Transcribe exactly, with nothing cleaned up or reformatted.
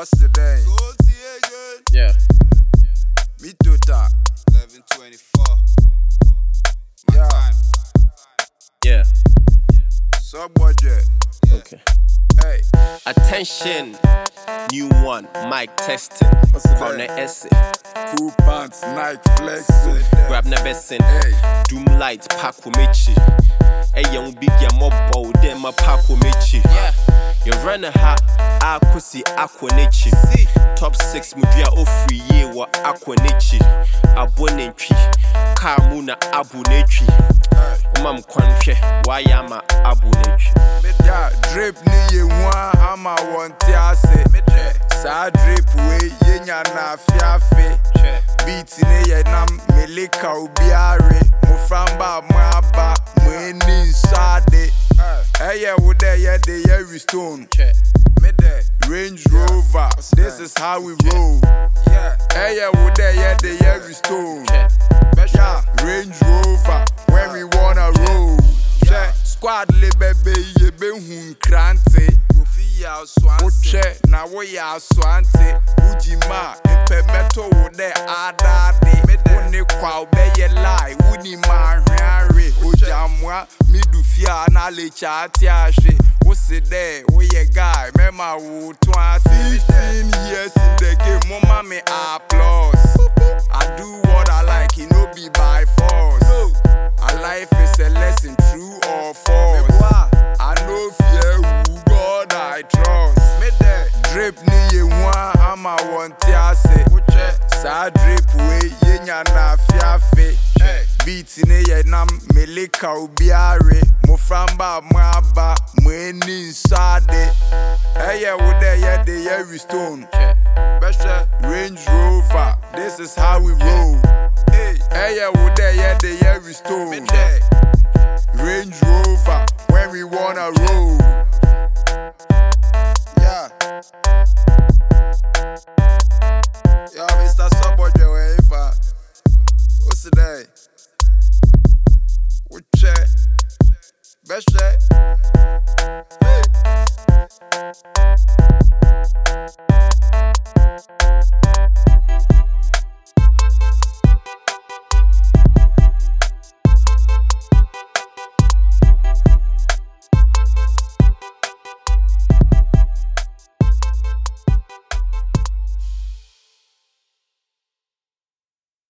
What's the day? Yeah. Me too talk. eleven twenty-four. My Yeah. time. Yeah. Sub budget. Okay. Hey. Attention. New one. Mic testing. What's the Corner day? essay. Cool pants, Nike flexing. Grab na bessin. Hey. Doom lights. Pack mechi. Hey, young big ya mobile. Dem a pack mechi. Yeah. You run a hat. Akusi aquanichi. Top six mudia ofri ye wa aquanichi. Abonetri. Kamuna abonetri. Mam kwanche. Wayama abonetri. Yeah, drip ni ye one, I'm a one tiase. Sa drip we ye nya na fiafe. Beat ni ye nam meleka ubiare. Mo framba maba, mo eni inside. Hey, wo there ye de ye stone. Range Rover, this is how we roll. Yeah. Hey, wo there ye de ye stone. Yeah, Range Rover, when we wanna roll. Yeah. Squad le bebe ye be hun krante. Kofi ya swanse. Na wo ya swante. Ujima impe meto wo de adade. One kwa be ye lie. Uni ma hware. Ojamwa midu fia na le chati ashe. Wo se de wo ye guy. Mema wo twenty fifteen years in the game. Mama me applause. I do what I like. It no be by force. Our life is a lesson, true or false. I know fear who God I trust. Drip ni ye one, I'm a one tiase. Sa drip we ye nya na fiafe. Beat ni ye nam meleka ubiare. Mo framba maba, mo eni inside. Hey, yeah, wo there ye de ye stone. Range Rover, this is how we roll. Hey, yeah, wo there ye de ye stone. Range Rover, when we wanna roll. Yeah. Yo, Mister Subway, where you from? What's the day? What check? Best check?